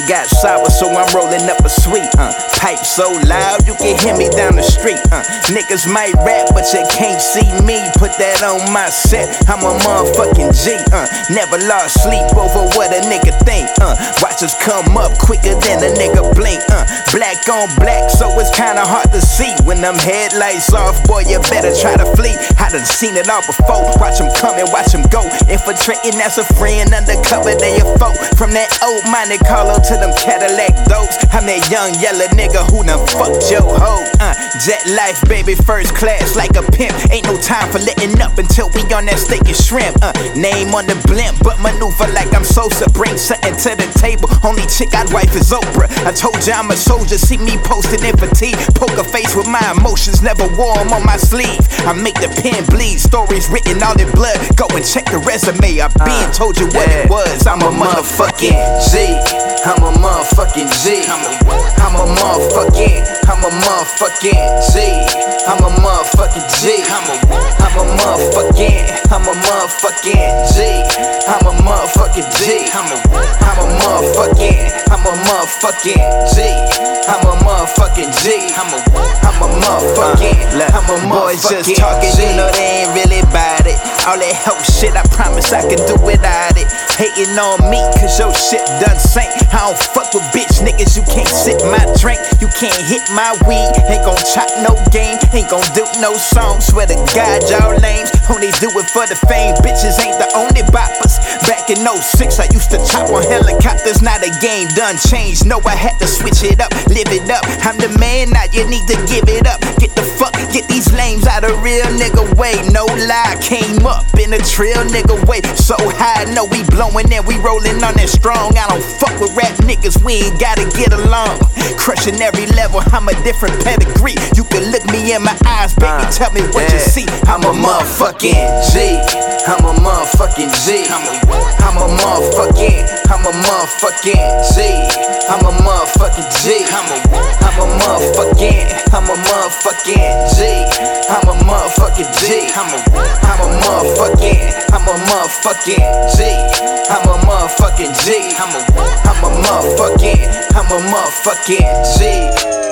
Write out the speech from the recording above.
got sour, so I'm rolling up a sweet. Pipe so loud, you can hear me down the street. Niggas might rap, but you can't see me. Put that on my set, I'm a motherfucking G. Never lost sleep over what a nigga think. Watch us come up quicker than a nigga blink. Black on black, so it's kinda hard to see. When them headlights off, boy, you better try to flee. I done seen it all before. Watch them come and watch them go. Infiltrating, that's a friend. Undercover, they a foe. From that old Monte Carlo to them Cadillac dogs. I'm that young yellow nigga who done fucked your hoe. Jet life, baby, first class like a pimp. Ain't no time for letting up until we on that steak and shrimp. Name on the blimp, but maneuver like I'm Sosa. Bring something to the table. Only chick I'd wife is Oprah. I told you I'm a soldier. See me posted in fatigue. Poker face with my emotions, never wore them on my sleeve. I make the pen bleed. Stories written all in blood. Go and check the resume. I been told you what it was. I'm a motherfucking G. I'm a motherfucking G. I'm a motherfucking G. I'm a motherfucking G. I'm a motherfucking G. I'm a motherfucking G. I'm a motherfucking G. I'm a motherfucking G. I'm a motherfucking G. I'm a motherfucking boys just talking, you know they ain't really bout it. All that help shit, I promise I can do without it. Hating on me, cause your shit done sank. I don't fuck with bitch niggas, you can't sip my drink. You can't hit my weed, ain't gon' chop no game. Ain't gon' do no song, swear to God y'all lames. Only do it for the fame, bitches ain't the only boppers. Back in 06, I used to chop on helicopters. Not a game done changed, no I had to switch it up, live it up. I'm the man, now you need to give it up. Get these lames out of real nigga way. No lie, came up in a trail nigga way. So high, know we blowing and we rolling on that strong. I don't fuck with rap niggas, we ain't gotta get along. Crushing every level, I'm a different pedigree. You can look me in my eyes, baby, tell me what you see. I'm a motherfucking G. I'm a motherfucking G. I'm a motherfucking G. I'm a motherfucking G. I'm a motherfucking G. I'm a motherfucking G. I'm a motherfucking G. I'm a motherfucking G. I'm a motherfucking G. I'm a motherfucking G. I'm a motherfucking G. I'm a motherfucking G.